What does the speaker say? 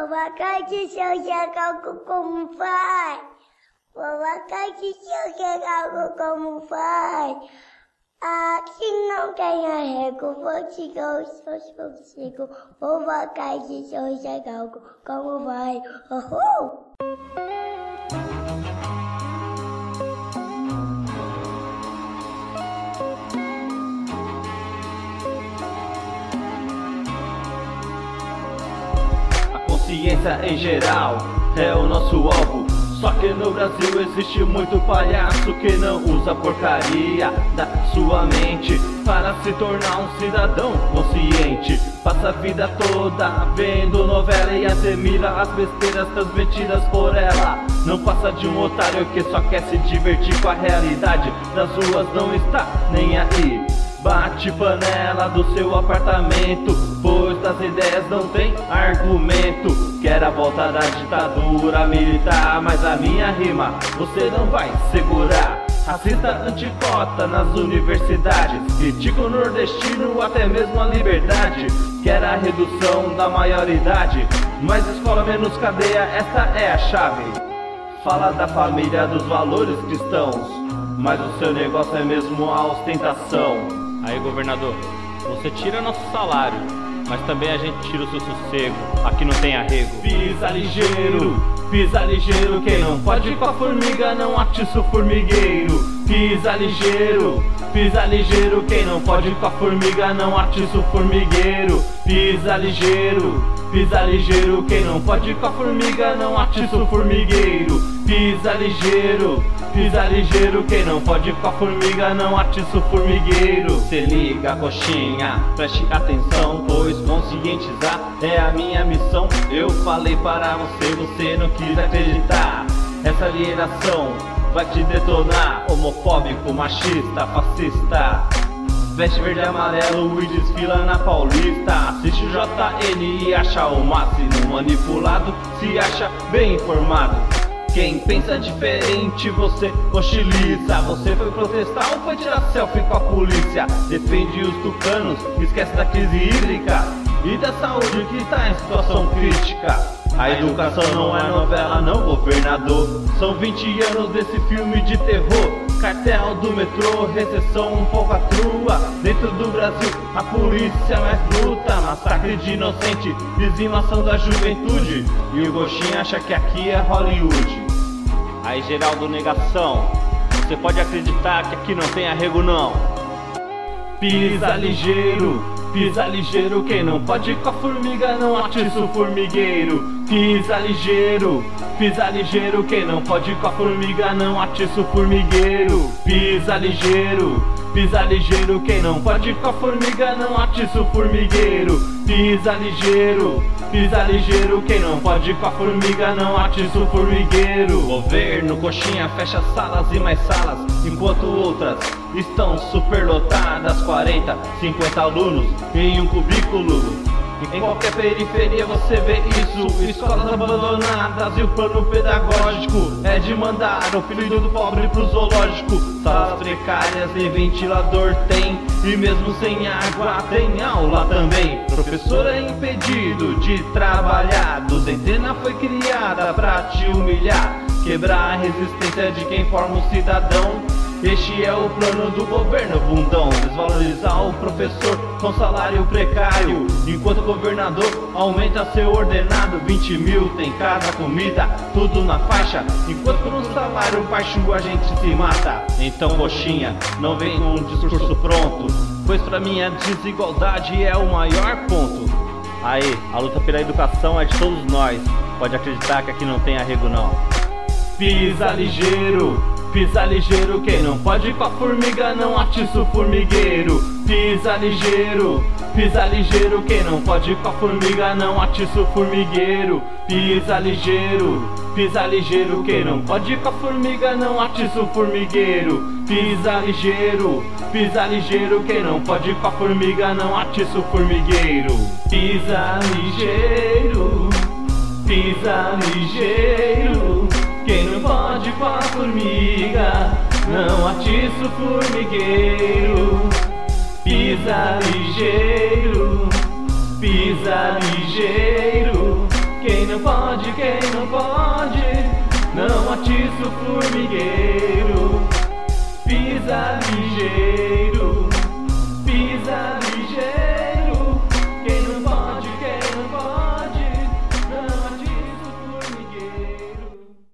Vovó de Chicago como faz? Vovó de Chicago como faz? Aqui não tem arrego, vou te dar os seus consigo. Vovó de Chicago como vai? Ciência em geral é o nosso alvo. Só que no Brasil existe muito palhaço que não usa porcaria da sua mente para se tornar um cidadão consciente. Passa a vida toda vendo novela e assimila as besteiras transmitidas por ela. Não passa de um otário que só quer se divertir com a realidade das ruas, não está nem aí. Bate panela do seu apartamento, pois das ideias não tem argumento. Quer a volta da ditadura militar, mas a minha rima você não vai segurar. Racista anticota nas universidades, critica o nordestino, até mesmo a liberdade. Quer a redução da maioridade, mais escola menos cadeia, esta é a chave. Fala da família, dos valores cristãos, mas o seu negócio é mesmo a ostentação. Aí, governador, você tira nosso salário, mas também a gente tira o seu sossego. Aqui não tem arrego. Pisa ligeiro, quem não pode com a formiga não atiça o formigueiro. Pisa ligeiro, quem não pode com a formiga não atiça o formigueiro. Pisa ligeiro, quem não pode com a formiga não atiça o formigueiro. Pisa ligeiro, quem não pode com a formiga não atiça o formigueiro. Se liga, coxinha, preste atenção, pois conscientizar é a minha missão. Eu falei para você, você não quis acreditar. Essa alienação vai te detonar, homofóbico, machista, fascista. Veste verde e amarelo e desfila na Paulista. Assiste o JN e acha o máximo. Manipulado, se acha bem informado. Quem pensa diferente você hostiliza. Você foi protestar ou foi tirar selfie com a polícia? Defende os tucanos, esquece da crise hídrica e da saúde que está em situação crítica. A educação não é novela não, governador. São 20 anos desse filme de terror. Cartel do metrô, recessão um pouco atrua. Dentro do Brasil, a polícia mais bruta. Massacre de inocente, dizimação da juventude. E o Gostinho acha que aqui é Hollywood. Aí, Geraldo Negação, você pode acreditar que aqui não tem arrego não. Pisa ligeiro, quem não pode com a formiga não atiça o formigueiro. Pisa ligeiro, quem não pode com a formiga não atiça o formigueiro. Pisa ligeiro, quem não pode com a formiga não atiça o formigueiro. Pisa ligeiro, quem não pode com a formiga não atiça o formigueiro. Governo, coxinha, fecha salas e mais salas, enquanto outras estão superlotadas. 40, 50 alunos em um cubículo. Em qualquer periferia você vê isso. Escolas abandonadas e o plano pedagógico é de mandar o filho do pobre pro zoológico. Salas precárias e ventilador tem, e mesmo sem água tem aula também. Professor é impedido de trabalhar. Duzentena foi criada pra te humilhar, quebrar a resistência de quem forma um cidadão. Este é o plano do governo bundão. Desvalorizar o professor com salário precário, enquanto o governador aumenta seu ordenado. 20 mil tem casa, comida, tudo na faixa, enquanto com um salário baixo a gente se mata. Então, coxinha, não vem com um discurso pronto, pois pra mim a desigualdade é o maior ponto. Aí, a luta pela educação é de todos nós. Pode acreditar que aqui não tem arrego não. Pisa ligeiro, quem não pode com a formiga não atiça o formigueiro. Pisa ligeiro, quem não pode com a formiga não atiça o formigueiro. Pisa ligeiro, quem não pode com a formiga não atiça o formigueiro. Pisa ligeiro, quem não pode com a formiga não atiça o formigueiro. Pisa ligeiro, quem não pode com a formiga não atiça o formigueiro. Pisa ligeiro, Quem não pode, não atiça o formigueiro.